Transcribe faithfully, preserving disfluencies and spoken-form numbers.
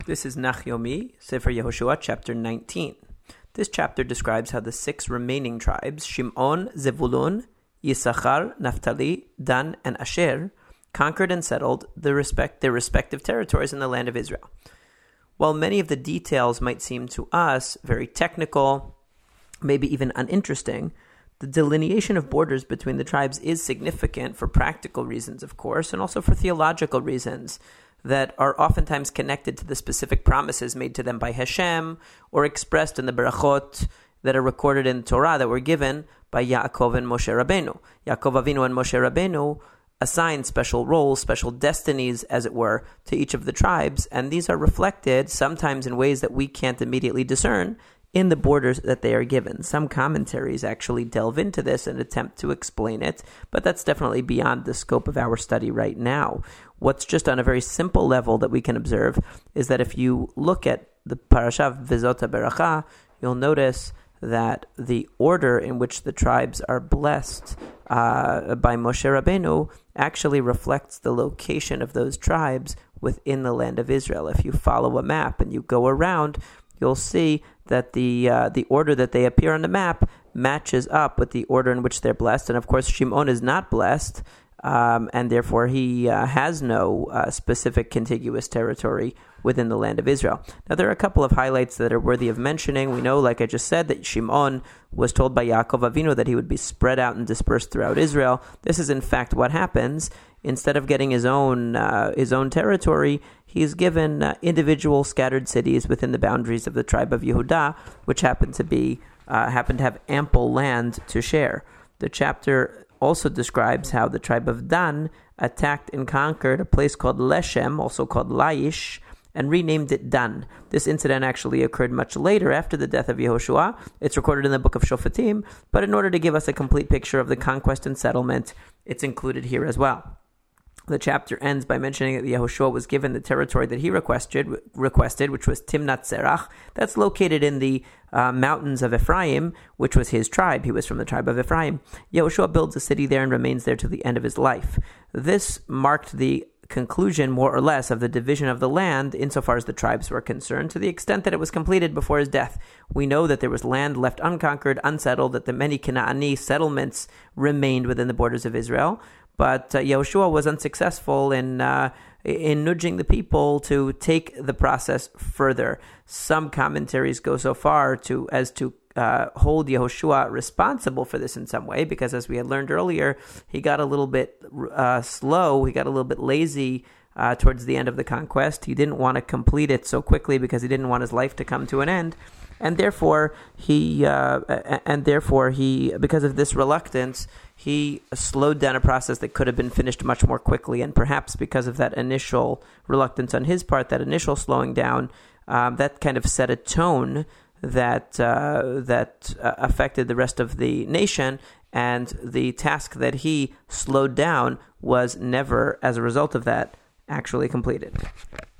This is Nachyomi, Sefer Yehoshua, chapter nineteen. This chapter describes how the six remaining tribes, Shimon, Zevulun, Yisachar, Naphtali, Dan, and Asher, conquered and settled the respect, their respective territories in the land of Israel. While many of the details might seem to us very technical, maybe even uninteresting, the delineation of borders between the tribes is significant for practical reasons, of course, and also for theological reasons that are oftentimes connected to the specific promises made to them by Hashem or expressed in the Berachot that are recorded in Torah that were given by Yaakov and Moshe Rabbeinu. Yaakov Avinu and Moshe Rabbeinu assigned special roles, special destinies, as it were, to each of the tribes, and these are reflected sometimes in ways that we can't immediately discern in the borders that they are given. Some commentaries actually delve into this and attempt to explain it, but that's definitely beyond the scope of our study right now. What's just on a very simple level that we can observe is that if you look at the parasha of Vizot HaBeracha, you'll notice that the order in which the tribes are blessed uh, by Moshe Rabbeinu actually reflects the location of those tribes within the land of Israel. If you follow a map and you go around, you'll see that the uh, the order that they appear on the map matches up with the order in which they're blessed. And of course, Shimon is not blessed, um, and therefore he uh, has no uh, specific contiguous territory within the land of Israel. Now, there are a couple of highlights that are worthy of mentioning. We know, like I just said, that Shimon was told by Yaakov Avinu that he would be spread out and dispersed throughout Israel. This is, in fact, what happens. Instead of getting his own uh, his own territory, he is given uh, individual scattered cities within the boundaries of the tribe of Yehudah, which happen to be uh, happen to have ample land to share. The chapter also describes how the tribe of Dan attacked and conquered a place called Leshem, also called Laish, and renamed it Dan. This incident actually occurred much later after the death of Yehoshua. It's recorded in the book of Shofatim, but in order to give us a complete picture of the conquest and settlement, it's included here as well. The chapter ends by mentioning that Yehoshua was given the territory that he requested, requested, which was Timnat Serach. That's located in the uh, mountains of Ephraim, which was his tribe. He was from the tribe of Ephraim. Yehoshua builds a city there and remains there to the end of his life. This marked the conclusion, more or less, of the division of the land insofar as the tribes were concerned, to the extent that it was completed before his death. We know that there was land left unconquered, unsettled, that the many Canaanite settlements remained within the borders of Israel. But uh, Yehoshua was unsuccessful in uh, in nudging the people to take the process further. Some commentaries go so far to as to uh, hold Yehoshua responsible for this in some way, because as we had learned earlier, he got a little bit uh, slow, he got a little bit lazy uh, towards the end of the conquest. He didn't want to complete it so quickly because he didn't want his life to come to an end. And therefore, he uh, and therefore he, because of this reluctance, he slowed down a process that could have been finished much more quickly. And perhaps because of that initial reluctance on his part, that initial slowing down, um, that kind of set a tone that uh, that uh, affected the rest of the nation. And the task that he slowed down was never, as a result of that, actually completed.